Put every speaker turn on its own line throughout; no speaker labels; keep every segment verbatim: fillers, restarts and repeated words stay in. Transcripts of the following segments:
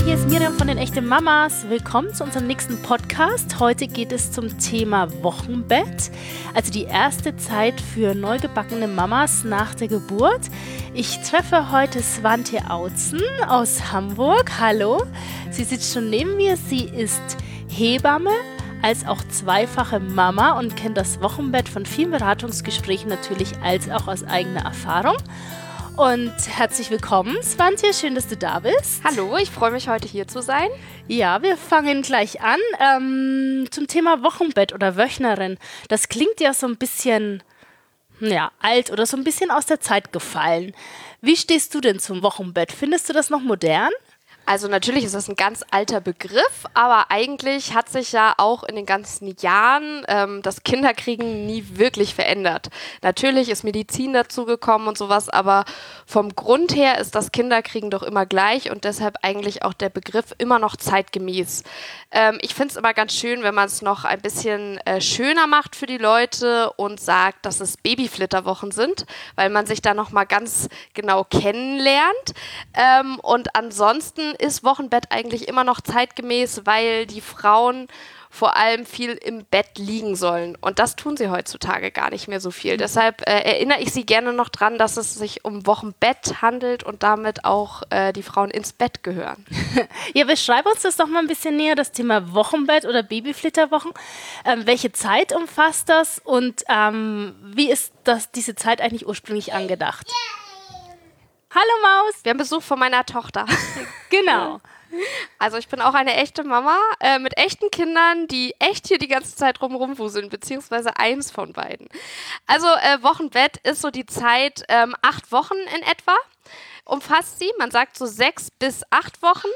hier ist Miriam von den Echten Mamas. Willkommen zu unserem nächsten Podcast. Heute geht es zum Thema Wochenbett, also die erste Zeit für neugebackene Mamas nach der Geburt. Ich treffe heute Swantje Autzen aus Hamburg. Hallo, sie sitzt schon neben mir. Sie ist Hebamme, als auch zweifache Mama und kennt das Wochenbett von vielen Beratungsgesprächen natürlich als auch aus eigener Erfahrung. Und herzlich willkommen, Swantje, schön, dass du da bist.
Hallo, ich freue mich, heute hier zu sein.
Ja, wir fangen gleich an ähm, zum Thema Wochenbett oder Wöchnerin. Das klingt ja so ein bisschen ja, alt oder so ein bisschen aus der Zeit gefallen. Wie stehst du denn zum Wochenbett? Findest du das noch modern?
Also natürlich ist das ein ganz alter Begriff, aber eigentlich hat sich ja auch in den ganzen Jahren ähm, das Kinderkriegen nie wirklich verändert. Natürlich ist Medizin dazugekommen und sowas, aber vom Grund her ist das Kinderkriegen doch immer gleich und deshalb eigentlich auch der Begriff immer noch zeitgemäß. Ähm, ich finde es immer ganz schön, wenn man es noch ein bisschen äh, schöner macht für die Leute und sagt, dass es Babyflitterwochen sind, weil man sich da nochmal ganz genau kennenlernt. Ähm, und ansonsten ist Wochenbett eigentlich immer noch zeitgemäß, weil die Frauen vor allem viel im Bett liegen sollen. Und das tun sie heutzutage gar nicht mehr so viel. Mhm. Deshalb äh, erinnere ich Sie gerne noch dran, dass es sich um Wochenbett handelt und damit auch äh, die Frauen ins Bett gehören.
Ja, beschreib uns das doch mal ein bisschen näher, das Thema Wochenbett oder Babyflitterwochen. Ähm, welche Zeit umfasst das und ähm, wie ist das, diese Zeit eigentlich ursprünglich angedacht? Hallo Maus!
Wir haben Besuch von meiner Tochter.
Genau.
Also ich bin auch eine echte Mama äh, mit echten Kindern, die echt hier die ganze Zeit rumwuseln, beziehungsweise eins von beiden. Also äh, Wochenbett ist so die Zeit, ähm, acht Wochen in etwa umfasst sie. Man sagt so sechs bis acht Wochen.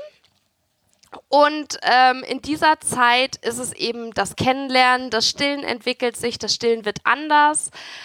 Und ähm, in dieser Zeit ist es eben das Kennenlernen, das Stillen entwickelt sich, das Stillen wird anders.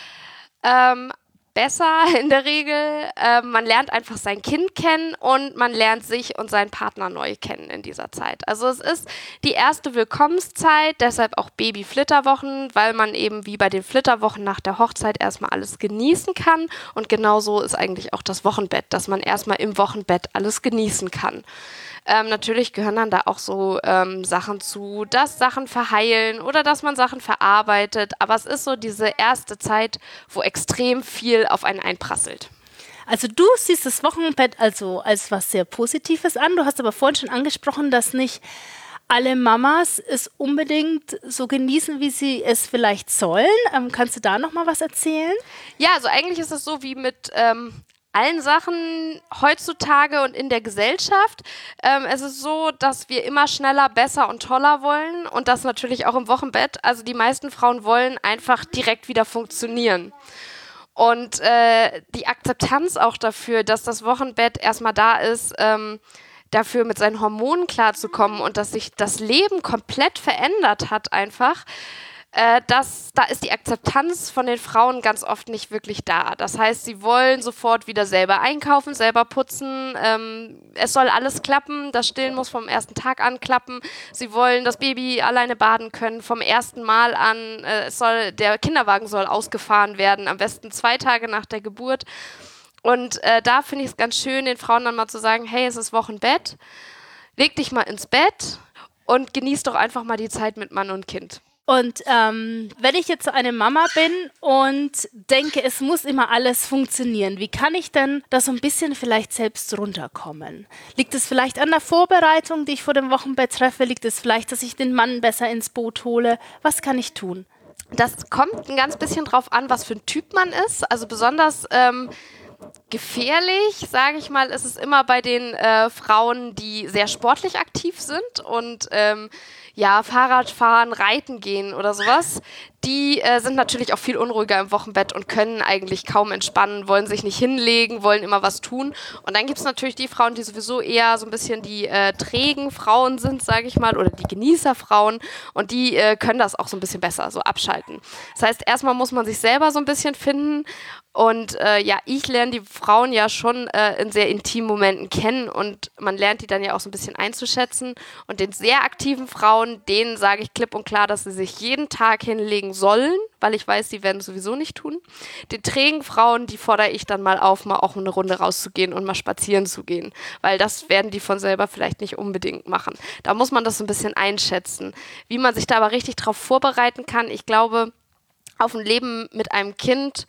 Ähm, besser in der Regel. Äh, man lernt einfach sein Kind kennen und man lernt sich und seinen Partner neu kennen in dieser Zeit. Also es ist die erste Willkommenszeit, deshalb auch Baby-Flitterwochen, weil man eben wie bei den Flitterwochen nach der Hochzeit erstmal alles genießen kann und genauso ist eigentlich auch das Wochenbett, dass man erstmal im Wochenbett alles genießen kann. Ähm, natürlich gehören dann da auch so ähm, Sachen zu, dass Sachen verheilen oder dass man Sachen verarbeitet. Aber es ist so diese erste Zeit, wo extrem viel auf einen einprasselt.
Also du siehst das Wochenbett also als was sehr Positives an. Du hast aber vorhin schon angesprochen, dass nicht alle Mamas es unbedingt so genießen, wie sie es vielleicht sollen. Ähm, kannst du da noch mal was erzählen?
Ja, also eigentlich ist es so wie mit Ähm allen Sachen heutzutage und in der Gesellschaft. Ähm, es ist so, dass wir immer schneller, besser und toller wollen und das natürlich auch im Wochenbett. Also die meisten Frauen wollen einfach direkt wieder funktionieren. Und äh, die Akzeptanz auch dafür, dass das Wochenbett erstmal da ist, ähm, dafür mit seinen Hormonen klarzukommen und dass sich das Leben komplett verändert hat einfach, Äh, das, da ist die Akzeptanz von den Frauen ganz oft nicht wirklich da. Das heißt, sie wollen sofort wieder selber einkaufen, selber putzen. Ähm, es soll alles klappen. Das Stillen muss vom ersten Tag an klappen. Sie wollen das Baby alleine baden können vom ersten Mal an. Äh, es soll, der Kinderwagen soll ausgefahren werden, am besten zwei Tage nach der Geburt. Und äh, da finde ich es ganz schön, den Frauen dann mal zu sagen, hey, es ist Wochenbett. Leg dich mal ins Bett und genieß doch einfach mal die Zeit mit Mann und Kind.
Und ähm, wenn ich jetzt so eine Mama bin und denke, es muss immer alles funktionieren, wie kann ich denn da so ein bisschen vielleicht selbst runterkommen? Liegt es vielleicht an der Vorbereitung, die ich vor dem Wochenbett treffe? Liegt es vielleicht, dass ich den Mann besser ins Boot hole? Was kann ich tun?
Das kommt ein ganz bisschen drauf an, was für ein Typ man ist. Also besonders ähm, gefährlich, sage ich mal, ist es immer bei den äh, Frauen, die sehr sportlich aktiv sind und ähm, ja, Fahrrad fahren, reiten gehen oder sowas. Die äh, sind natürlich auch viel unruhiger im Wochenbett und können eigentlich kaum entspannen, wollen sich nicht hinlegen, wollen immer was tun. Und dann gibt es natürlich die Frauen, die sowieso eher so ein bisschen die äh, trägen Frauen sind, sage ich mal, oder die Genießerfrauen. Und die äh, können das auch so ein bisschen besser, so abschalten. Das heißt, erstmal muss man sich selber so ein bisschen finden. Und äh, ja, ich lerne die, Frauen ja schon äh, in sehr intimen Momenten kennen und man lernt die dann ja auch so ein bisschen einzuschätzen. Und den sehr aktiven Frauen, denen sage ich klipp und klar, dass sie sich jeden Tag hinlegen sollen, weil ich weiß, sie werden es sowieso nicht tun. Den trägen Frauen, die fordere ich dann mal auf, mal auch eine Runde rauszugehen und mal spazieren zu gehen, weil das werden die von selber vielleicht nicht unbedingt machen. Da muss man das so ein bisschen einschätzen. Wie man sich da aber richtig drauf vorbereiten kann, ich glaube, auf ein Leben mit einem Kind,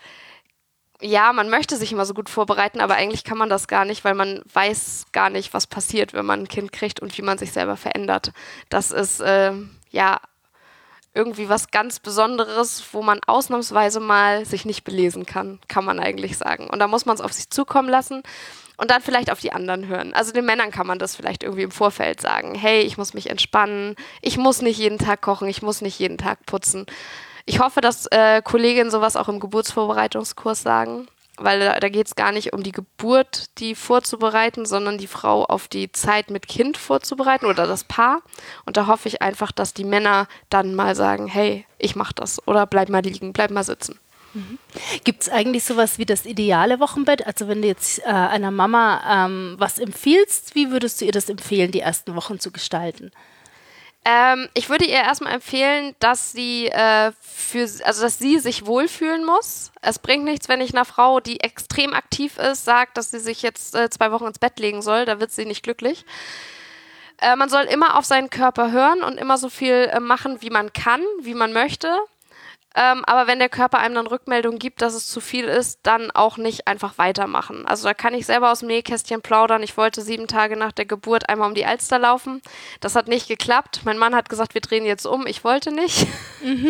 ja, man möchte sich immer so gut vorbereiten, aber eigentlich kann man das gar nicht, weil man weiß gar nicht, was passiert, wenn man ein Kind kriegt und wie man sich selber verändert. Das ist, äh, ja, irgendwie was ganz Besonderes, wo man ausnahmsweise mal sich nicht belesen kann, kann man eigentlich sagen. Und da muss man es auf sich zukommen lassen und dann vielleicht auf die anderen hören. Also den Männern kann man das vielleicht irgendwie im Vorfeld sagen. Hey, ich muss mich entspannen, ich muss nicht jeden Tag kochen, ich muss nicht jeden Tag putzen. Ich hoffe, dass äh, Kolleginnen sowas auch im Geburtsvorbereitungskurs sagen, weil da, da geht es gar nicht um die Geburt, die vorzubereiten, sondern die Frau auf die Zeit mit Kind vorzubereiten oder das Paar. Und da hoffe ich einfach, dass die Männer dann mal sagen, hey, ich mach das oder bleib mal liegen, bleib mal sitzen.
Mhm. Gibt es eigentlich sowas wie das ideale Wochenbett? Also wenn du jetzt äh, einer Mama ähm, was empfiehlst, wie würdest du ihr das empfehlen, die ersten Wochen zu gestalten?
Ähm, ich würde ihr erstmal empfehlen, dass sie äh, für, also dass sie sich wohlfühlen muss. Es bringt nichts, wenn ich einer Frau, die extrem aktiv ist, sage, dass sie sich jetzt äh, zwei Wochen ins Bett legen soll. Da wird sie nicht glücklich. Äh, man soll immer auf seinen Körper hören und immer so viel äh, machen, wie man kann, wie man möchte. Ähm, aber wenn der Körper einem dann Rückmeldung gibt, dass es zu viel ist, dann auch nicht einfach weitermachen. Also da kann ich selber aus dem Nähkästchen plaudern. Ich wollte sieben Tage nach der Geburt einmal um die Alster laufen. Das hat nicht geklappt. Mein Mann hat gesagt, wir drehen jetzt um. Ich wollte nicht. Mhm.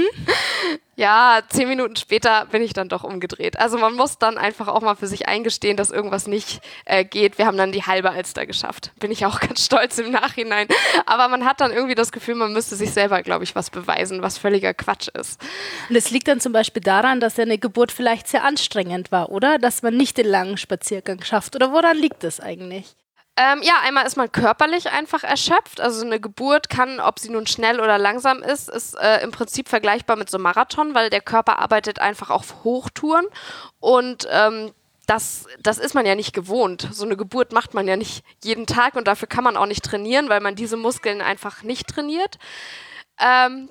Ja, zehn Minuten später bin ich dann doch umgedreht. Also man muss dann einfach auch mal für sich eingestehen, dass irgendwas nicht äh, geht. Wir haben dann die halbe Alster geschafft. Bin ich auch ganz stolz im Nachhinein. Aber man hat dann irgendwie das Gefühl, man müsste sich selber, glaube ich, was beweisen, was völliger Quatsch ist.
Und es liegt dann zum Beispiel daran, dass ja eine Geburt vielleicht sehr anstrengend war, oder? Dass man nicht den langen Spaziergang schafft. Oder woran liegt das eigentlich?
Ähm, ja, einmal ist man körperlich einfach erschöpft. Also eine Geburt kann, ob sie nun schnell oder langsam ist, ist äh, im Prinzip vergleichbar mit so einem Marathon, weil der Körper arbeitet einfach auf Hochtouren und ähm, das, das ist man ja nicht gewohnt. So eine Geburt macht man ja nicht jeden Tag und dafür kann man auch nicht trainieren, weil man diese Muskeln einfach nicht trainiert. Ähm,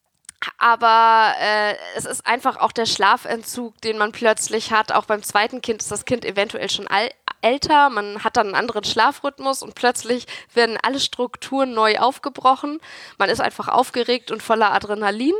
Aber äh, es ist einfach auch der Schlafentzug, den man plötzlich hat. Auch beim zweiten Kind ist das Kind eventuell schon al- älter. Man hat dann einen anderen Schlafrhythmus und plötzlich werden alle Strukturen neu aufgebrochen. Man ist einfach aufgeregt und voller Adrenalin.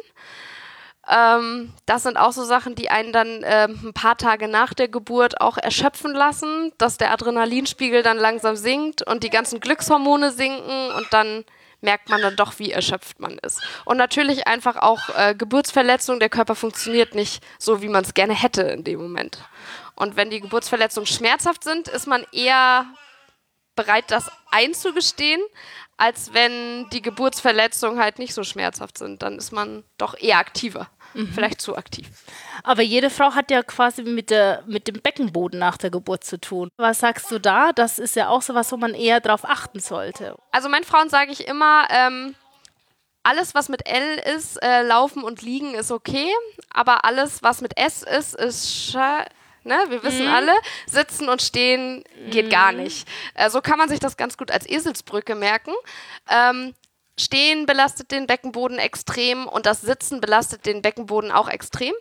Ähm, das sind auch so Sachen, die einen dann äh, ein paar Tage nach der Geburt auch erschöpfen lassen, dass der Adrenalinspiegel dann langsam sinkt und die ganzen Glückshormone sinken und dann merkt man dann doch, wie erschöpft man ist. Und natürlich einfach auch äh, Geburtsverletzung, der Körper funktioniert nicht so, wie man es gerne hätte in dem Moment. Und wenn die Geburtsverletzungen schmerzhaft sind, ist man eher bereit, das einzugestehen, als wenn die Geburtsverletzungen halt nicht so schmerzhaft sind. Dann ist man doch eher aktiver. Mhm. Vielleicht zu aktiv.
Aber jede Frau hat ja quasi mit, der, mit dem Beckenboden nach der Geburt zu tun. Was sagst du da? Das ist ja auch sowas, wo man eher drauf achten sollte.
Also meinen Frauen sage ich immer, ähm, alles, was mit L ist, äh, laufen und liegen, ist okay. Aber alles, was mit S ist, ist scha- Ne, wir wissen mhm. alle, sitzen und stehen geht mhm. gar nicht. Äh, so kann man sich das ganz gut als Eselsbrücke merken. Ähm, Stehen belastet den Beckenboden extrem und das Sitzen belastet den Beckenboden auch extrem.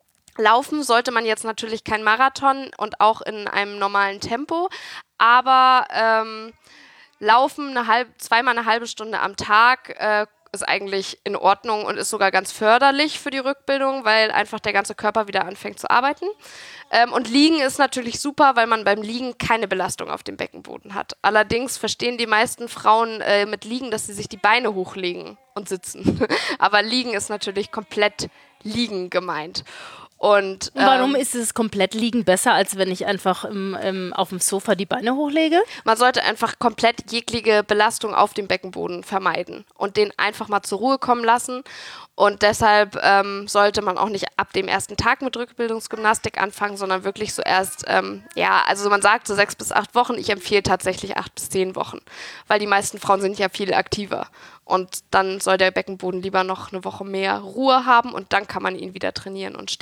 Laufen sollte man jetzt natürlich kein Marathon und auch in einem normalen Tempo, aber ähm, Laufen eine halb, zweimal eine halbe Stunde am Tag äh, ist eigentlich in Ordnung und ist sogar ganz förderlich für die Rückbildung, weil einfach der ganze Körper wieder anfängt zu arbeiten. Ähm, und Liegen ist natürlich super, weil man beim Liegen keine Belastung auf dem Beckenboden hat. Allerdings verstehen die meisten Frauen äh, mit Liegen, dass sie sich die Beine hochlegen und sitzen. Aber Liegen ist natürlich komplett Liegen gemeint. Und, ähm,
warum ist es komplett liegen besser, als wenn ich einfach im, im, auf dem Sofa die Beine hochlege?
Man sollte einfach komplett jegliche Belastung auf dem Beckenboden vermeiden und den einfach mal zur Ruhe kommen lassen. Und deshalb ähm, sollte man auch nicht ab dem ersten Tag mit Rückbildungsgymnastik anfangen, sondern wirklich so erst, ähm, ja, also man sagt so sechs bis acht Wochen. Ich empfehle tatsächlich acht bis zehn Wochen, weil die meisten Frauen sind ja viel aktiver. Und dann soll der Beckenboden lieber noch eine Woche mehr Ruhe haben und dann kann man ihn wieder trainieren und stärken.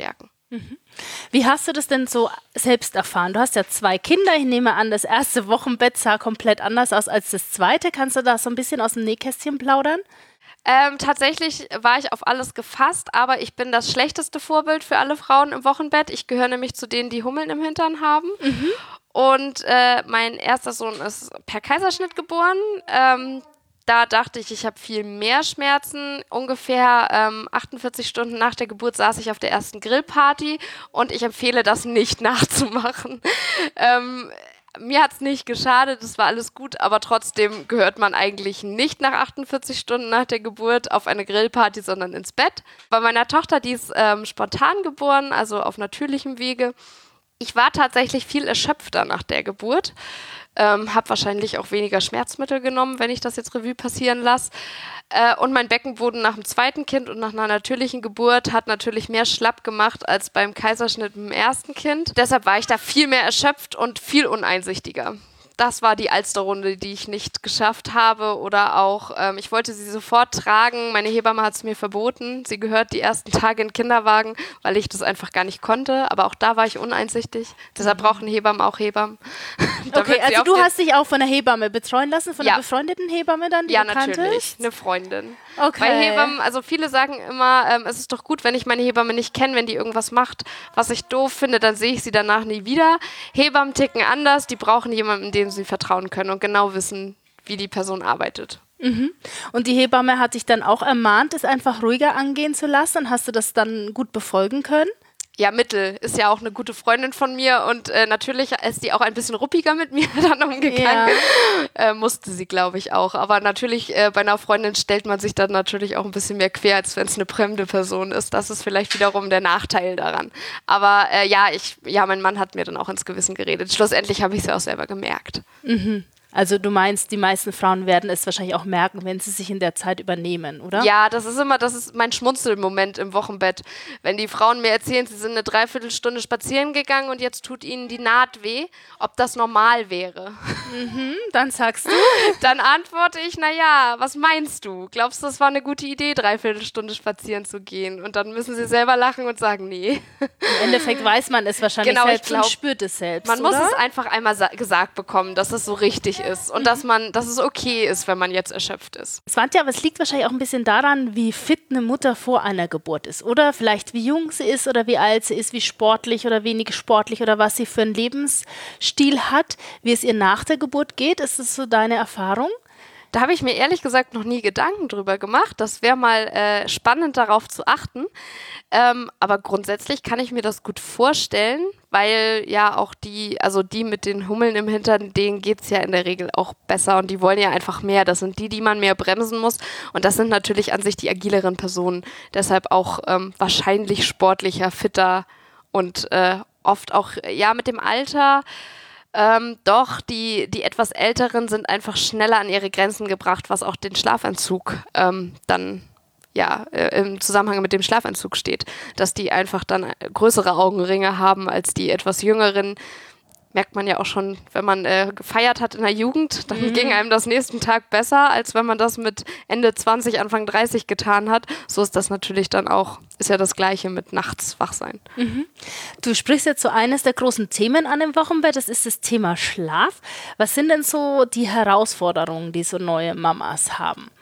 Wie hast du das denn so selbst erfahren? Du hast ja zwei Kinder. Ich nehme an, das erste Wochenbett sah komplett anders aus als das zweite. Kannst du da so ein bisschen aus dem Nähkästchen plaudern?
Ähm, tatsächlich war ich auf alles gefasst, aber ich bin das schlechteste Vorbild für alle Frauen im Wochenbett. Ich gehöre nämlich zu denen, die Hummeln im Hintern haben. Mhm. Und äh, mein erster Sohn ist per Kaiserschnitt geboren. Ähm, Da dachte ich, ich habe viel mehr Schmerzen. Ungefähr ähm, achtundvierzig Stunden nach der Geburt saß ich auf der ersten Grillparty und ich empfehle das nicht nachzumachen. ähm, mir hat es nicht geschadet, es war alles gut, aber trotzdem gehört man eigentlich nicht nach achtundvierzig Stunden nach der Geburt auf eine Grillparty, sondern ins Bett. Bei meiner Tochter, die ist ähm, spontan geboren, also auf natürlichem Wege. Ich war tatsächlich viel erschöpfter nach der Geburt. Ähm, habe wahrscheinlich auch weniger Schmerzmittel genommen, wenn ich das jetzt Revue passieren lasse. Äh, und mein Beckenboden nach dem zweiten Kind und nach einer natürlichen Geburt hat natürlich mehr schlapp gemacht als beim Kaiserschnitt mit dem ersten Kind. Deshalb war ich da viel mehr erschöpft und viel uneinsichtiger. Das war die Alsterrunde, die ich nicht geschafft habe. Oder auch, ähm, ich wollte sie sofort tragen. Meine Hebamme hat es mir verboten. Sie gehört die ersten Tage in den Kinderwagen, weil ich das einfach gar nicht konnte. Aber auch da war ich uneinsichtig. Deshalb brauchen Hebammen auch Hebammen.
Okay, also du hast dich auch von der Hebamme betreuen lassen? Von ja. einer befreundeten Hebamme dann, die
ja,
du kanntest?
Ja, natürlich. Eine Freundin.
Okay.
Weil Hebammen, also viele sagen immer, ähm, es ist doch gut, wenn ich meine Hebamme nicht kenne, wenn die irgendwas macht, was ich doof finde, dann sehe ich sie danach nie wieder. Hebammen ticken anders, die brauchen jemanden, dem sie vertrauen können und genau wissen, wie die Person arbeitet.
Mhm. Und die Hebamme hat dich dann auch ermahnt, es einfach ruhiger angehen zu lassen. Hast du das dann gut befolgen können?
Ja, Mittel ist ja auch eine gute Freundin von mir und äh, natürlich ist die auch ein bisschen ruppiger mit mir dann umgegangen. Ja. Äh, musste sie, glaube ich, auch. Aber natürlich, äh, bei einer Freundin stellt man sich dann natürlich auch ein bisschen mehr quer, als wenn es eine fremde Person ist. Das ist vielleicht wiederum der Nachteil daran. Aber äh, ja, ich, ja, mein Mann hat mir dann auch ins Gewissen geredet. Schlussendlich habe ich es ja auch selber gemerkt.
Mhm. Also du meinst, die meisten Frauen werden es wahrscheinlich auch merken, wenn sie sich in der Zeit übernehmen, oder?
Ja, das ist immer, das ist mein Schmunzelmoment im Wochenbett. Wenn die Frauen mir erzählen, sie sind eine Dreiviertelstunde spazieren gegangen und jetzt tut ihnen die Naht weh, ob das normal wäre.
Mhm, dann sagst du?
Dann antworte ich, naja, was meinst du? Glaubst du, das war eine gute Idee, dreiviertelstunde spazieren zu gehen? Und dann müssen sie selber lachen und sagen, nee.
Im Endeffekt weiß man es wahrscheinlich
genau,
selbst
glaub,
und spürt es selbst,
Man
oder?
muss es einfach einmal sa- gesagt bekommen, dass es so richtig ist und mhm. dass man, dass es okay ist, wenn man jetzt erschöpft ist.
Svante, aber es liegt wahrscheinlich auch ein bisschen daran, wie fit eine Mutter vor einer Geburt ist, oder? Vielleicht wie jung sie ist oder wie alt sie ist, wie sportlich oder wenig sportlich oder was sie für einen Lebensstil hat, wie es ihr nach der Geburt geht. Ist das so deine Erfahrung?
Da habe ich mir ehrlich gesagt noch nie Gedanken drüber gemacht. Das wäre mal äh, spannend, darauf zu achten. Ähm, aber grundsätzlich kann ich mir das gut vorstellen, weil ja auch die, also die mit den Hummeln im Hintern, denen geht es ja in der Regel auch besser und die wollen ja einfach mehr. Das sind die, die man mehr bremsen muss und das sind natürlich an sich die agileren Personen. Deshalb auch ähm, wahrscheinlich sportlicher, fitter und äh, oft auch, ja, mit dem Alter. Ähm, doch, die, die etwas Älteren sind einfach schneller an ihre Grenzen gebracht, was auch den Schlafentzug ähm, dann ja äh, im Zusammenhang mit dem Schlafentzug steht. Dass die einfach dann größere Augenringe haben als die etwas Jüngeren. Merkt man ja auch schon, wenn man äh, gefeiert hat in der Jugend, dann mhm. ging einem das nächsten Tag besser, als wenn man das mit Ende zwanzig, Anfang dreißig getan hat. So ist das natürlich dann auch, ist ja das Gleiche mit nachts wach sein.
Mhm. Du sprichst jetzt so eines der großen Themen an im Wochenbett, das ist das Thema Schlaf. Was sind denn so die Herausforderungen, die so neue Mamas haben?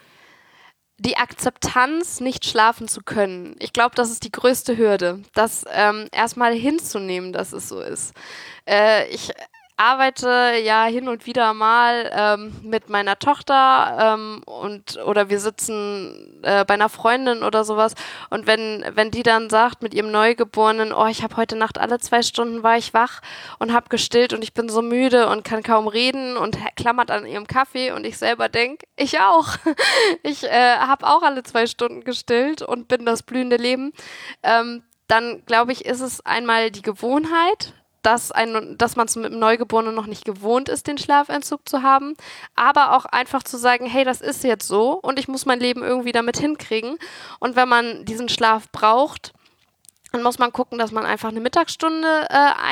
Die Akzeptanz, nicht schlafen zu können. Ich glaube, das ist die größte Hürde, das ähm, erstmal hinzunehmen, dass es so ist. Äh, ich arbeite ja hin und wieder mal ähm, mit meiner Tochter ähm, und oder wir sitzen äh, bei einer Freundin oder sowas und wenn wenn die dann sagt mit ihrem Neugeborenen, oh, ich habe heute Nacht alle zwei Stunden war ich wach und habe gestillt und ich bin so müde und kann kaum reden und klammert an ihrem Kaffee und ich selber denke, ich auch. Ich äh, habe auch alle zwei Stunden gestillt und bin das blühende Leben. Ähm, dann glaube ich, ist es einmal die Gewohnheit, dass, ein, dass man es mit dem Neugeborenen noch nicht gewohnt ist, den Schlafentzug zu haben, aber auch einfach zu sagen, hey, das ist jetzt so und ich muss mein Leben irgendwie damit hinkriegen. Und wenn man diesen Schlaf braucht, dann muss man gucken, dass man einfach eine Mittagsstunde äh, ein,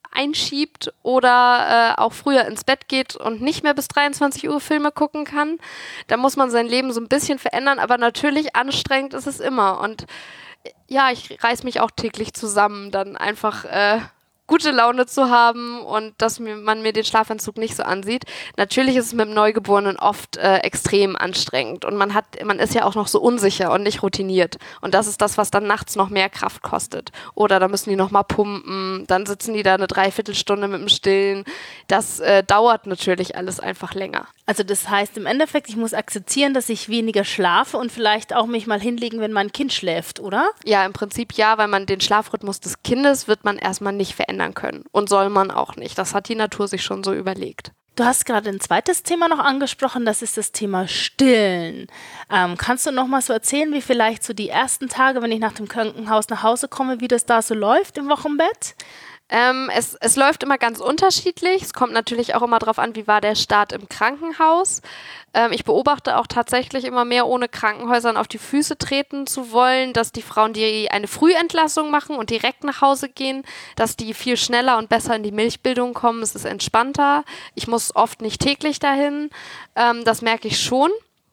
einschiebt oder äh, auch früher ins Bett geht und nicht mehr bis dreiundzwanzig Uhr Filme gucken kann. Da muss man sein Leben so ein bisschen verändern, aber natürlich anstrengend ist es immer. Und ja, ich reiß mich auch täglich zusammen, dann einfach äh, gute Laune zu haben und dass mir, man mir den Schlafentzug nicht so ansieht. Natürlich ist es mit dem Neugeborenen oft äh, extrem anstrengend und man hat, man ist ja auch noch so unsicher und nicht routiniert. Und das ist das, was dann nachts noch mehr Kraft kostet. Oder da müssen die nochmal pumpen, dann sitzen die da eine Dreiviertelstunde mit dem Stillen. Das äh, dauert natürlich alles einfach länger.
Also das heißt im Endeffekt, ich muss akzeptieren, dass ich weniger schlafe und vielleicht auch mich mal hinlegen, wenn mein Kind schläft, oder?
Ja, im Prinzip ja, weil man den Schlafrhythmus des Kindes wird man erstmal nicht verändern können. Und soll man auch nicht. Das hat die Natur sich schon so überlegt.
Du hast gerade ein zweites Thema noch angesprochen, das ist das Thema Stillen. Ähm, kannst du noch mal so erzählen, wie vielleicht so die ersten Tage, wenn ich nach dem Krankenhaus nach Hause komme, wie das da so läuft im Wochenbett?
Ähm, es, es läuft immer ganz unterschiedlich. Es kommt natürlich auch immer darauf an, wie war der Start im Krankenhaus. Ähm, ich beobachte auch tatsächlich immer mehr, ohne Krankenhäusern auf die Füße treten zu wollen, dass die Frauen, die eine Frühentlassung machen und direkt nach Hause gehen, dass die viel schneller und besser in die Milchbildung kommen. Es ist entspannter. Ich muss oft nicht täglich dahin. Ähm, das merke ich schon.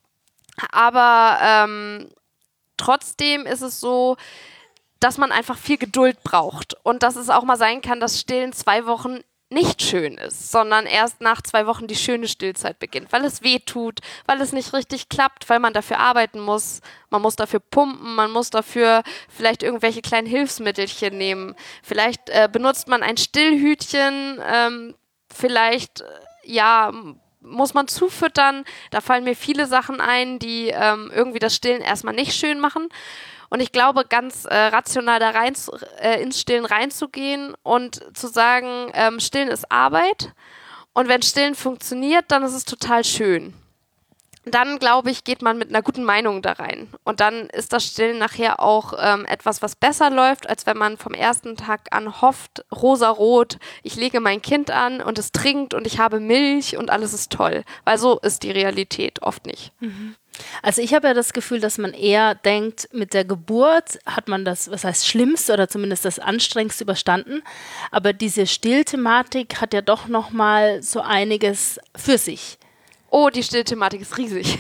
Aber ähm, trotzdem ist es so, dass man einfach viel Geduld braucht und dass es auch mal sein kann, dass Stillen zwei Wochen nicht schön ist, sondern erst nach zwei Wochen die schöne Stillzeit beginnt, weil es weh tut, weil es nicht richtig klappt, weil man dafür arbeiten muss, man muss dafür pumpen, man muss dafür vielleicht irgendwelche kleinen Hilfsmittelchen nehmen, vielleicht äh, benutzt man ein Stillhütchen, ähm, vielleicht, äh, ja, muss man zufüttern, da fallen mir viele Sachen ein, die ähm, irgendwie das Stillen erstmal nicht schön machen. Und ich glaube, ganz äh, rational da rein, äh, ins Stillen reinzugehen und zu sagen, ähm, Stillen ist Arbeit und wenn Stillen funktioniert, dann ist es total schön. Dann, glaube ich, geht man mit einer guten Meinung da rein. Und dann ist das Stillen nachher auch ähm, etwas, was besser läuft, als wenn man vom ersten Tag an hofft, rosarot, ich lege mein Kind an und es trinkt und ich habe Milch und alles ist toll. Weil so ist die Realität oft nicht.
Mhm. Also ich habe ja das Gefühl, dass man eher denkt, mit der Geburt hat man das, was heißt Schlimmste oder zumindest das Anstrengendste überstanden. Aber diese Stillthematik hat ja doch nochmal so einiges für sich.
Oh, die Stillthematik ist riesig.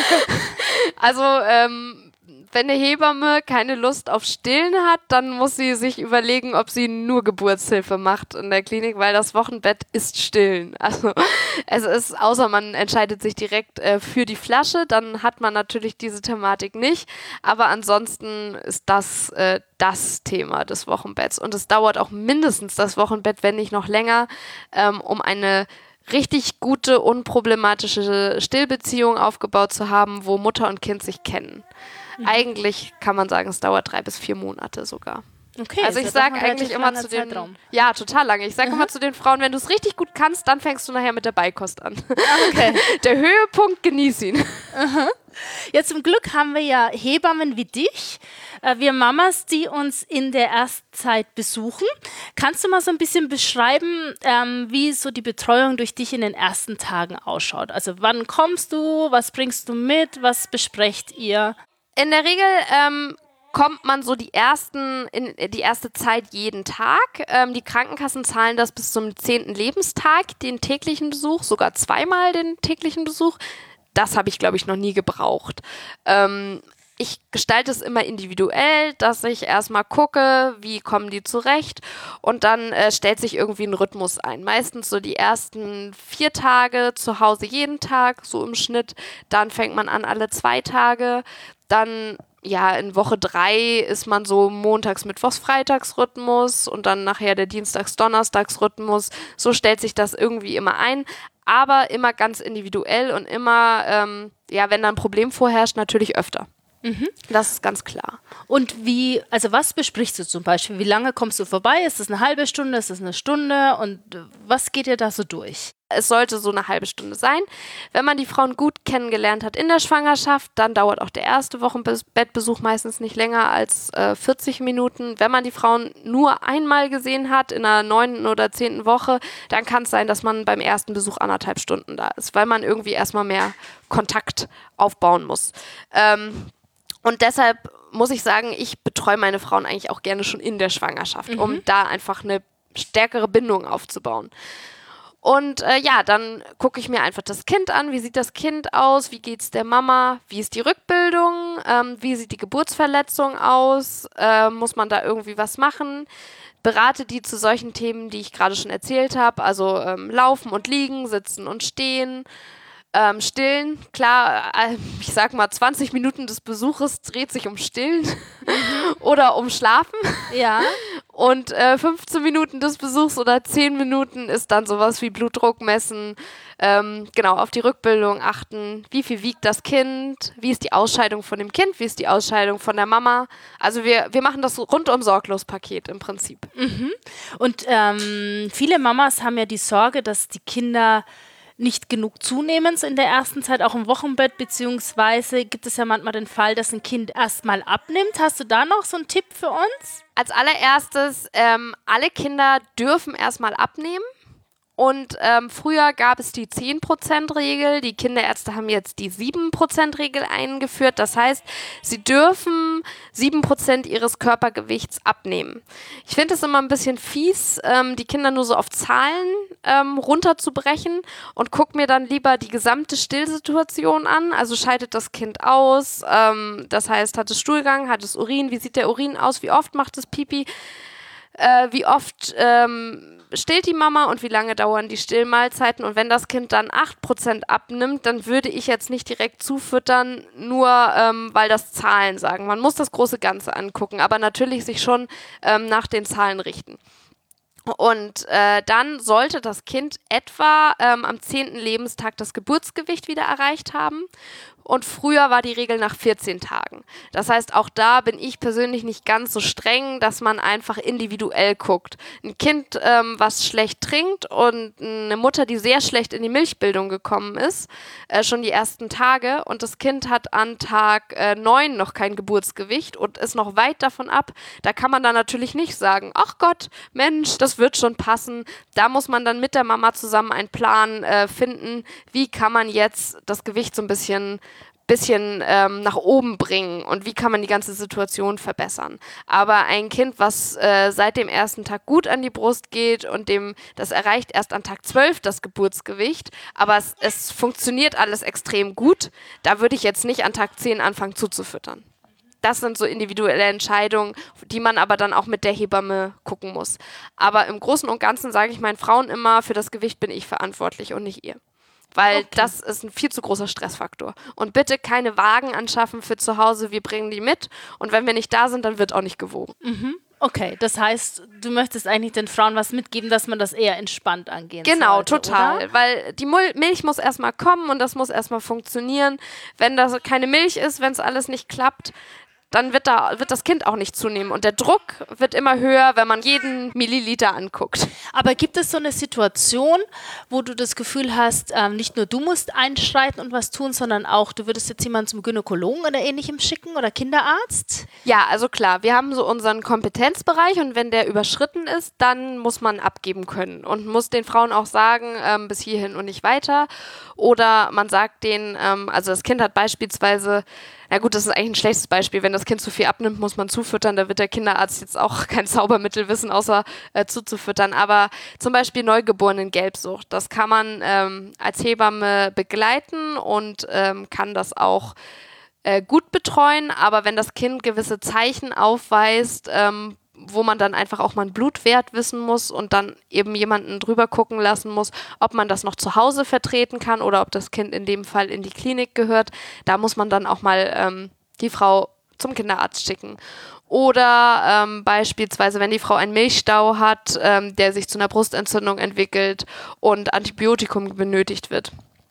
Also, ähm, wenn eine Hebamme keine Lust auf Stillen hat, dann muss sie sich überlegen, ob sie nur Geburtshilfe macht in der Klinik, weil das Wochenbett ist Stillen. Also es ist, außer man entscheidet sich direkt äh, für die Flasche, dann hat man natürlich diese Thematik nicht. Aber ansonsten ist das äh, das Thema des Wochenbetts. Und es dauert auch mindestens das Wochenbett, wenn nicht noch länger, ähm, um eine richtig gute, unproblematische Stillbeziehung aufgebaut zu haben, wo Mutter und Kind sich kennen. Mhm. Eigentlich kann man sagen, es dauert drei bis vier Monate sogar.
Okay,
also ich sage eigentlich immer zu den,
Zeitraum.
ja, total lange. Ich sage immer zu den Frauen, wenn du es richtig gut kannst, dann fängst du nachher mit der Beikost an.
Okay.
Der Höhepunkt, genieß ihn.
Aha. Ja, zum Glück haben wir ja Hebammen wie dich, äh, wir Mamas, die uns in der Erstzeit besuchen. Kannst du mal so ein bisschen beschreiben, ähm, wie so die Betreuung durch dich in den ersten Tagen ausschaut? Also wann kommst du, was bringst du mit, was besprecht ihr?
In der Regel ähm, kommt man so die ersten in die erste Zeit jeden Tag. Ähm, die Krankenkassen zahlen das bis zum zehnten Lebenstag, den täglichen Besuch, sogar zweimal den täglichen Besuch. Das habe ich, glaube ich, noch nie gebraucht. Ähm, ich gestalte es immer individuell, dass ich erstmal gucke, wie kommen die zurecht und dann äh, stellt sich irgendwie ein Rhythmus ein. Meistens so die ersten vier Tage zu Hause jeden Tag, so im Schnitt. Dann fängt man an alle zwei Tage. Dann, ja, in Woche drei ist man so montags, mittwochs, freitags Rhythmus und dann nachher der dienstags, donnerstags Rhythmus. So stellt sich das irgendwie immer ein. Aber immer ganz individuell und immer, ähm, ja, wenn da ein Problem vorherrscht, natürlich öfter. Mhm. Das ist ganz klar.
Und wie, also was besprichst du zum Beispiel? Wie lange kommst du vorbei? Ist das eine halbe Stunde? Ist das eine Stunde? Und was geht dir da so durch?
Es sollte so eine halbe Stunde sein. Wenn man die Frauen gut kennengelernt hat in der Schwangerschaft, dann dauert auch der erste Wochenbettbesuch meistens nicht länger als äh, vierzig Minuten. Wenn man die Frauen nur einmal gesehen hat, in der neunten oder zehnten Woche, dann kann es sein, dass man beim ersten Besuch anderthalb Stunden da ist, weil man irgendwie erstmal mehr Kontakt aufbauen muss. Ähm, und deshalb muss ich sagen, ich betreue meine Frauen eigentlich auch gerne schon in der Schwangerschaft, mhm. um da einfach eine stärkere Bindung aufzubauen. Und äh, ja, dann gucke ich mir einfach das Kind an. Wie sieht das Kind aus? Wie geht's der Mama? Wie ist die Rückbildung? Ähm, wie sieht die Geburtsverletzung aus? Äh, muss man da irgendwie was machen? Berate die zu solchen Themen, die ich gerade schon erzählt habe. Also ähm, laufen und liegen, sitzen und stehen. Ähm, stillen, klar, äh, ich sag mal, zwanzig Minuten des Besuches dreht sich um Stillen mhm. oder um Schlafen.
Ja.
Und äh, fünfzehn Minuten des Besuchs oder zehn Minuten ist dann sowas wie Blutdruck messen, ähm, genau, auf die Rückbildung achten, wie viel wiegt das Kind, wie ist die Ausscheidung von dem Kind, wie ist die Ausscheidung von der Mama. Also wir, wir machen das rundum sorglos Paket im Prinzip.
Mhm. Und ähm, viele Mamas haben ja die Sorge, dass die Kinder nicht genug zunehmen so in der ersten Zeit, auch im Wochenbett, beziehungsweise gibt es ja manchmal den Fall, dass ein Kind erstmal abnimmt. Hast du da noch so einen Tipp für uns?
Als allererstes, ähm, alle Kinder dürfen erstmal abnehmen. Und ähm, früher gab es die zehn Prozent Regel, die Kinderärzte haben jetzt die sieben Prozent Regel eingeführt. Das heißt, sie dürfen sieben Prozent ihres Körpergewichts abnehmen. Ich finde es immer ein bisschen fies, ähm, die Kinder nur so auf Zahlen ähm, runterzubrechen und guck mir dann lieber die gesamte Stillsituation an. Also scheidet das Kind aus, ähm, das heißt, hat es Stuhlgang, hat es Urin, wie sieht der Urin aus, wie oft macht es Pipi, äh, wie oft ähm, stillt die Mama und wie lange dauern die Stillmahlzeiten. Und wenn das Kind dann acht Prozent abnimmt, dann würde ich jetzt nicht direkt zufüttern, nur ähm, weil das Zahlen sagen. Man muss das große Ganze angucken, aber natürlich sich schon ähm, nach den Zahlen richten. Und äh, dann sollte das Kind etwa ähm, am zehnten Lebenstag das Geburtsgewicht wieder erreicht haben. Und früher war die Regel nach vierzehn Tagen. Das heißt, auch da bin ich persönlich nicht ganz so streng, dass man einfach individuell guckt. Ein Kind, ähm, was schlecht trinkt und eine Mutter, die sehr schlecht in die Milchbildung gekommen ist, äh, schon die ersten Tage, und das Kind hat an Tag äh, neun noch kein Geburtsgewicht und ist noch weit davon ab, da kann man dann natürlich nicht sagen, ach Gott, Mensch, das wird schon passen. Da muss man dann mit der Mama zusammen einen Plan äh, finden, wie kann man jetzt das Gewicht so ein bisschen bisschen ähm, nach oben bringen und wie kann man die ganze Situation verbessern. Aber ein Kind, was äh, seit dem ersten Tag gut an die Brust geht und dem das erreicht erst an Tag zwölf das Geburtsgewicht, aber es, es funktioniert alles extrem gut, da würde ich jetzt nicht an Tag zehn anfangen zuzufüttern. Das sind so individuelle Entscheidungen, die man aber dann auch mit der Hebamme gucken muss. Aber im Großen und Ganzen sage ich meinen Frauen immer, für das Gewicht bin ich verantwortlich und nicht ihr. Weil okay. Das ist ein viel zu großer Stressfaktor. Und bitte keine Wagen anschaffen für zu Hause, wir bringen die mit. Und wenn wir nicht da sind, dann wird auch nicht gewogen.
Mhm. Okay, das heißt, du möchtest eigentlich den Frauen was mitgeben, dass man das eher entspannt angehen sollte.
Genau, total. Oder? Weil die Mul- Milch muss erstmal kommen und das muss erstmal funktionieren. Wenn das keine Milch ist, wenn es alles nicht klappt, dann wird, da, wird das Kind auch nicht zunehmen. Und der Druck wird immer höher, wenn man jeden Milliliter anguckt.
Aber gibt es so eine Situation, wo du das Gefühl hast, ähm, nicht nur du musst einschreiten und was tun, sondern auch, du würdest jetzt jemanden zum Gynäkologen oder Ähnlichem schicken oder Kinderarzt?
Ja, also klar, wir haben so unseren Kompetenzbereich und wenn der überschritten ist, dann muss man abgeben können und muss den Frauen auch sagen, ähm, bis hierhin und nicht weiter. Oder man sagt denen, ähm, also das Kind hat beispielsweise, na gut, das ist eigentlich ein schlechtes Beispiel. Wenn das Kind zu viel abnimmt, muss man zufüttern. Da wird der Kinderarzt jetzt auch kein Zaubermittel wissen, außer äh, zuzufüttern. Aber zum Beispiel Neugeborenen-Gelbsucht, das kann man ähm, als Hebamme begleiten und ähm, kann das auch äh, gut betreuen. Aber wenn das Kind gewisse Zeichen aufweist, ähm, wo man dann einfach auch mal einen Blutwert wissen muss und dann eben jemanden drüber gucken lassen muss, ob man das noch zu Hause vertreten kann oder ob das Kind in dem Fall in die Klinik gehört. Da muss man dann auch mal ähm, die Frau zum Kinderarzt schicken. Oder ähm, beispielsweise, wenn die Frau einen Milchstau hat, ähm, der sich zu einer Brustentzündung entwickelt und Antibiotikum benötigt wird.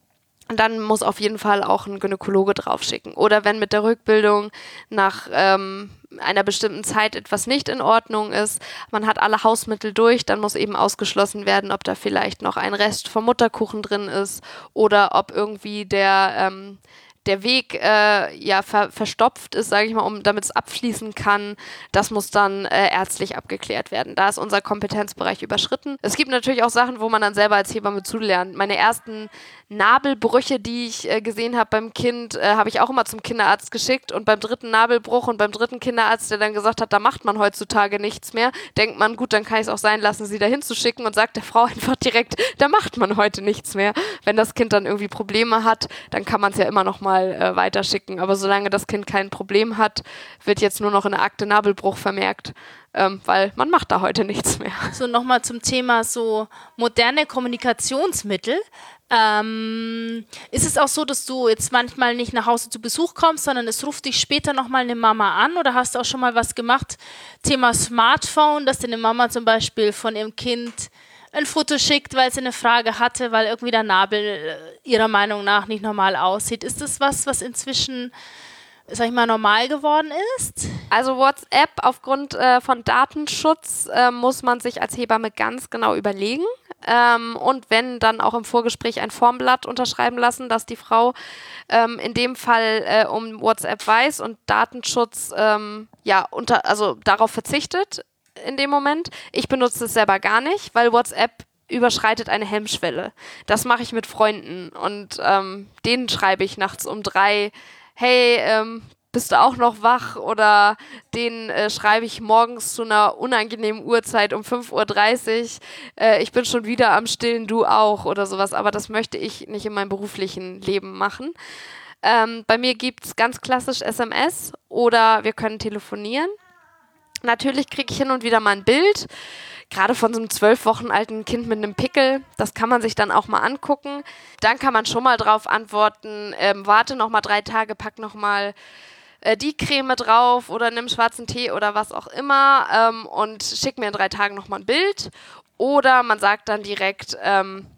Dann muss auf jeden Fall auch ein Gynäkologe draufschicken. Oder wenn mit der Rückbildung nach ähm, einer bestimmten Zeit etwas nicht in Ordnung ist, man hat alle Hausmittel durch, dann muss eben ausgeschlossen werden, ob da vielleicht noch ein Rest vom Mutterkuchen drin ist oder ob irgendwie der, ähm, der Weg äh, ja ver- verstopft ist, sage ich mal, um damit es abfließen kann, das muss dann äh, ärztlich abgeklärt werden. Da ist unser Kompetenzbereich überschritten. Es gibt natürlich auch Sachen, wo man dann selber als Hebamme zulernt. Meine ersten Nabelbrüche, die ich äh, gesehen habe beim Kind, äh, habe ich auch immer zum Kinderarzt geschickt und beim dritten Nabelbruch und beim dritten Kinderarzt, der dann gesagt hat, da macht man heutzutage nichts mehr, denkt man, gut, dann kann ich es auch sein lassen, sie da hinzuschicken und sagt der Frau einfach direkt, da macht man heute nichts mehr. Wenn das Kind dann irgendwie Probleme hat, dann kann man es ja immer noch mal äh, weiterschicken. Aber solange das Kind kein Problem hat, wird jetzt nur noch in der Akte Nabelbruch vermerkt. Ähm, weil man macht da heute nichts mehr.
So, nochmal zum Thema so moderne Kommunikationsmittel. Ähm, ist es auch so, dass du jetzt manchmal nicht nach Hause zu Besuch kommst, sondern es ruft dich später nochmal eine Mama an, oder hast du auch schon mal was gemacht? Thema Smartphone, dass dir eine Mama zum Beispiel von ihrem Kind ein Foto schickt, weil sie eine Frage hatte, weil irgendwie der Nabel äh, ihrer Meinung nach nicht normal aussieht. Ist das was, was inzwischen, sag ich mal, normal geworden ist?
Also WhatsApp aufgrund äh, von Datenschutz äh, muss man sich als Hebamme ganz genau überlegen ähm, und wenn, dann auch im Vorgespräch ein Formblatt unterschreiben lassen, dass die Frau ähm, in dem Fall äh, um WhatsApp weiß und Datenschutz ähm, ja unter, also darauf verzichtet in dem Moment. Ich benutze es selber gar nicht, weil WhatsApp überschreitet eine Hemmschwelle. Das mache ich mit Freunden und ähm, denen schreibe ich nachts um drei, hey, ähm, bist du auch noch wach? Oder denen äh, schreibe ich morgens zu einer unangenehmen Uhrzeit um fünf Uhr dreißig, äh, ich bin schon wieder am Stillen, du auch oder sowas. Aber das möchte ich nicht in meinem beruflichen Leben machen. Ähm, bei mir gibt es ganz klassisch S M S oder wir können telefonieren. Natürlich kriege ich hin und wieder mal ein Bild, gerade von so einem zwölf Wochen alten Kind mit einem Pickel. Das kann man sich dann auch mal angucken. Dann kann man schon mal drauf antworten, ähm, warte noch mal drei Tage, pack noch mal äh, die Creme drauf oder nimm schwarzen Tee oder was auch immer ähm, und schick mir in drei Tagen noch mal ein Bild. Oder man sagt dann direkt, ähm,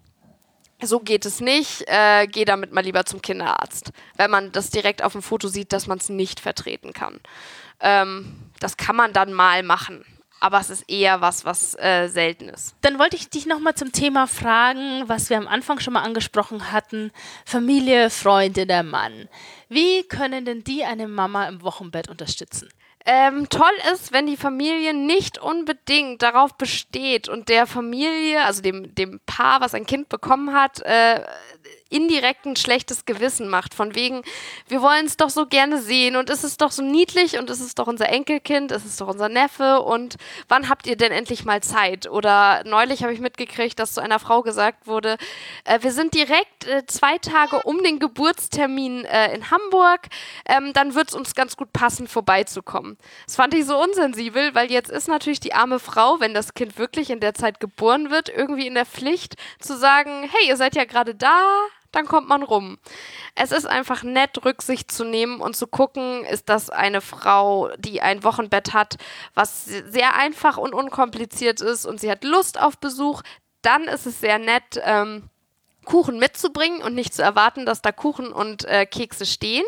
so geht es nicht, äh, geh damit mal lieber zum Kinderarzt, wenn man das direkt auf dem Foto sieht, dass man es nicht vertreten kann. Ähm, das kann man dann mal machen, aber es ist eher was, was äh, selten ist.
Dann wollte ich dich nochmal zum Thema fragen, was wir am Anfang schon mal angesprochen hatten, Familie, Freunde, der Mann. Wie können denn die eine Mama im Wochenbett unterstützen?
Ähm, toll ist, wenn die Familie nicht unbedingt darauf besteht und der Familie, also dem, dem Paar, was ein Kind bekommen hat, äh, indirekt ein schlechtes Gewissen macht, von wegen, wir wollen es doch so gerne sehen und es ist doch so niedlich und es ist doch unser Enkelkind, es ist doch unser Neffe und wann habt ihr denn endlich mal Zeit? Oder neulich habe ich mitgekriegt, dass zu einer Frau gesagt wurde, äh, wir sind direkt äh, zwei Tage um den Geburtstermin äh, in Hamburg, ähm, dann wird es uns ganz gut passen, vorbeizukommen. Das fand ich so unsensibel, weil jetzt ist natürlich die arme Frau, wenn das Kind wirklich in der Zeit geboren wird, irgendwie in der Pflicht zu sagen, hey, ihr seid ja gerade da, dann kommt man rum. Es ist einfach nett, Rücksicht zu nehmen und zu gucken, ist das eine Frau, die ein Wochenbett hat, was sehr einfach und unkompliziert ist und sie hat Lust auf Besuch, dann ist es sehr nett, ähm, Kuchen mitzubringen und nicht zu erwarten, dass da Kuchen und äh, Kekse stehen.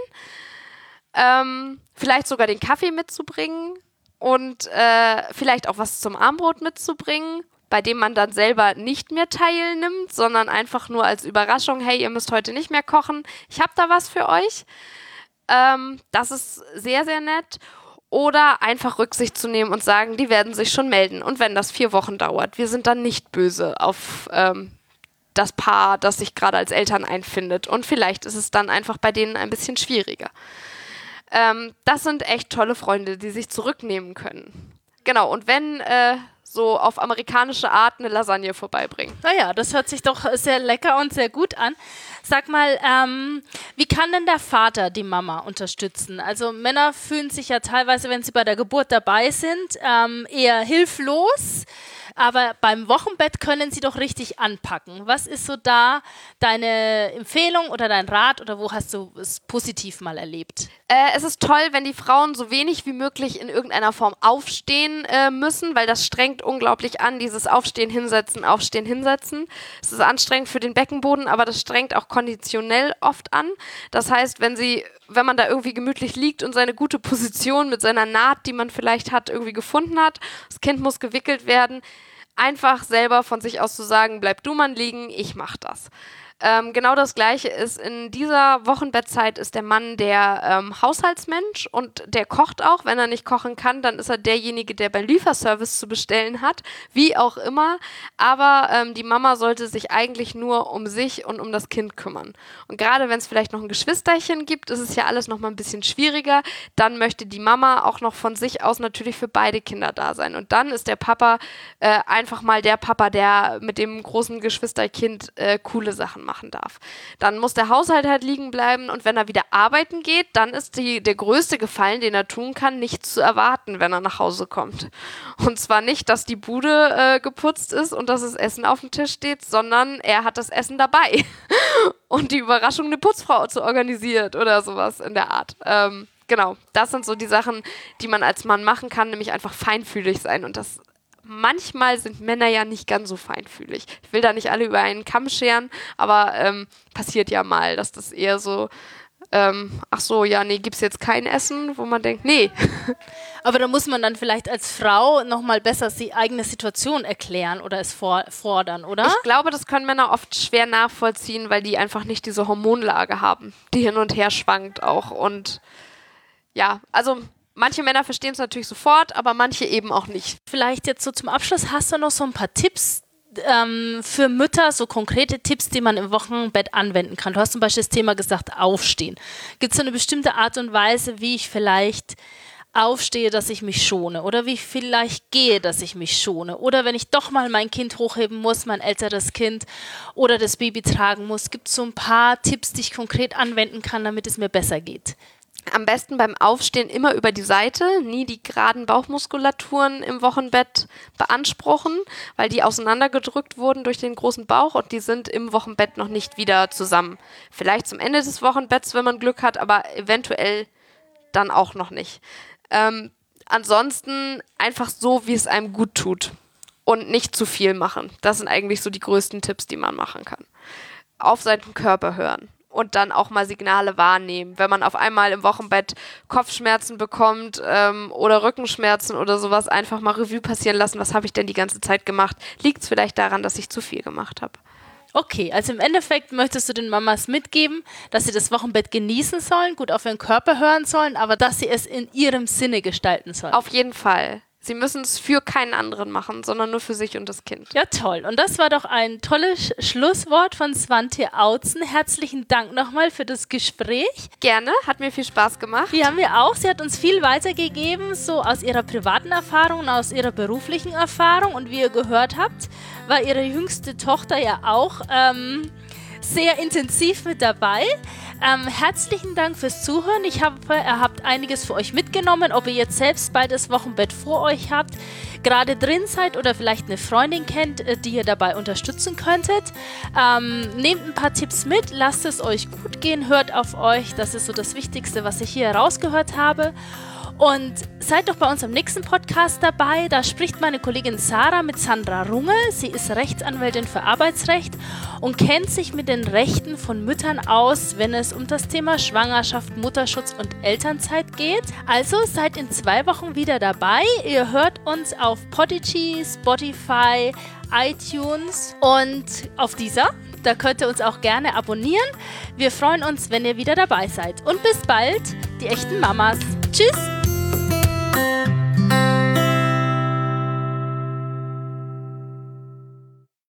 Ähm, vielleicht sogar den Kaffee mitzubringen und äh, vielleicht auch was zum Armbrot mitzubringen, bei dem man dann selber nicht mehr teilnimmt, sondern einfach nur als Überraschung, hey, ihr müsst heute nicht mehr kochen, ich habe da was für euch. Ähm, das ist sehr, sehr nett. Oder einfach Rücksicht zu nehmen und sagen, die werden sich schon melden. Und wenn das vier Wochen dauert, wir sind dann nicht böse auf ähm, das Paar, das sich gerade als Eltern einfindet. Und vielleicht ist es dann einfach bei denen ein bisschen schwieriger. Ähm, das sind echt tolle Freunde, die sich zurücknehmen können. Genau, und wenn äh, so auf amerikanische Art eine Lasagne vorbeibringen.
Naja, das hört sich doch sehr lecker und sehr gut an. Sag mal, ähm, wie kann denn der Vater die Mama unterstützen? Also Männer fühlen sich ja teilweise, wenn sie bei der Geburt dabei sind, ähm, eher hilflos. Aber beim Wochenbett können sie doch richtig anpacken. Was ist so da deine Empfehlung oder dein Rat oder wo hast du es positiv mal erlebt?
Äh, es ist toll, wenn die Frauen so wenig wie möglich in irgendeiner Form aufstehen äh, müssen, weil das strengt unglaublich an, dieses Aufstehen, Hinsetzen, Aufstehen, Hinsetzen. Es ist anstrengend für den Beckenboden, aber das strengt auch konditionell oft an. Das heißt, wenn sie, wenn man da irgendwie gemütlich liegt und seine gute Position mit seiner Naht, die man vielleicht hat, irgendwie gefunden hat, das Kind muss gewickelt werden, einfach selber von sich aus zu sagen, bleib du mal liegen, ich mach das. Ähm, genau das Gleiche ist, in dieser Wochenbettzeit ist der Mann der ähm, Haushaltsmensch und der kocht auch. Wenn er nicht kochen kann, dann ist er derjenige, der beim Lieferservice zu bestellen hat, wie auch immer. Aber ähm, die Mama sollte sich eigentlich nur um sich und um das Kind kümmern. Und gerade wenn es vielleicht noch ein Geschwisterchen gibt, ist es ja alles noch mal ein bisschen schwieriger. Dann möchte die Mama auch noch von sich aus natürlich für beide Kinder da sein. Und dann ist der Papa äh, einfach mal der Papa, der mit dem großen Geschwisterkind äh, coole Sachen macht. machen darf. Dann muss der Haushalt halt liegen bleiben und wenn er wieder arbeiten geht, dann ist die, der größte Gefallen, den er tun kann, nichts zu erwarten, wenn er nach Hause kommt. Und zwar nicht, dass die Bude äh, geputzt ist und dass das Essen auf dem Tisch steht, sondern er hat das Essen dabei und die Überraschung, eine Putzfrau zu organisiert oder sowas in der Art. Ähm, genau, das sind so die Sachen, die man als Mann machen kann, nämlich einfach feinfühlig sein und das manchmal sind Männer ja nicht ganz so feinfühlig. Ich will da nicht alle über einen Kamm scheren, aber ähm, passiert ja mal, dass das eher so, ähm, ach so, ja, nee, gibt's jetzt kein Essen, wo man denkt, nee.
Aber da muss man dann vielleicht als Frau nochmal besser die eigene Situation erklären oder es for- fordern, oder?
Ich glaube, das können Männer oft schwer nachvollziehen, weil die einfach nicht diese Hormonlage haben, die hin und her schwankt auch und ja, also manche Männer verstehen es natürlich sofort, aber manche eben auch nicht.
Vielleicht jetzt so zum Abschluss, hast du noch so ein paar Tipps ähm, für Mütter, so konkrete Tipps, die man im Wochenbett anwenden kann? Du hast zum Beispiel das Thema gesagt, aufstehen. Gibt es so eine bestimmte Art und Weise, wie ich vielleicht aufstehe, dass ich mich schone? Oder wie ich vielleicht gehe, dass ich mich schone? Oder wenn ich doch mal mein Kind hochheben muss, mein älteres Kind, oder das Baby tragen muss, gibt es so ein paar Tipps, die ich konkret anwenden kann, damit es mir besser geht?
Am besten beim Aufstehen immer über die Seite, nie die geraden Bauchmuskulaturen im Wochenbett beanspruchen, weil die auseinandergedrückt wurden durch den großen Bauch und die sind im Wochenbett noch nicht wieder zusammen. Vielleicht zum Ende des Wochenbetts, wenn man Glück hat, aber eventuell dann auch noch nicht. Ähm, ansonsten einfach so, wie es einem gut tut und nicht zu viel machen. Das sind eigentlich so die größten Tipps, die man machen kann. Auf seinen Körper hören. Und dann auch mal Signale wahrnehmen. Wenn man auf einmal im Wochenbett Kopfschmerzen bekommt ähm, oder Rückenschmerzen oder sowas, einfach mal Revue passieren lassen. Was habe ich denn die ganze Zeit gemacht? Liegt es vielleicht daran, dass ich zu viel gemacht habe?
Okay, also im Endeffekt möchtest du den Mamas mitgeben, dass sie das Wochenbett genießen sollen, gut auf ihren Körper hören sollen, aber dass sie es in ihrem Sinne gestalten sollen.
Auf jeden Fall. Sie müssen es für keinen anderen machen, sondern nur für sich und das Kind.
Ja, toll. Und das war doch ein tolles Schlusswort von Swantje Autzen. Herzlichen Dank nochmal für das Gespräch.
Gerne, hat mir viel Spaß gemacht.
Ja, mir auch. Sie hat uns viel weitergegeben, so aus ihrer privaten Erfahrung und aus ihrer beruflichen Erfahrung. Und wie ihr gehört habt, war ihre jüngste Tochter ja auch ähm, sehr intensiv mit dabei. Ähm, herzlichen Dank fürs Zuhören. Ich hoffe, ihr habt einiges für euch mitgenommen, ob ihr jetzt selbst bald das Wochenbett vor euch habt, gerade drin seid oder vielleicht eine Freundin kennt, die ihr dabei unterstützen könntet. Ähm, nehmt ein paar Tipps mit, lasst es euch gut gehen, hört auf euch. Das ist so das Wichtigste, was ich hier herausgehört habe. Und seid doch bei uns am nächsten Podcast dabei. Da spricht meine Kollegin Sarah mit Sandra Runge. Sie ist Rechtsanwältin für Arbeitsrecht und kennt sich mit den Rechten von Müttern aus, wenn es um das Thema Schwangerschaft, Mutterschutz und Elternzeit geht. Also seid in zwei Wochen wieder dabei. Ihr hört uns auf Podigy, Spotify, iTunes und auf dieser. Da könnt ihr uns auch gerne abonnieren. Wir freuen uns, wenn ihr wieder dabei seid. Und bis bald, die echten Mamas. Tschüss!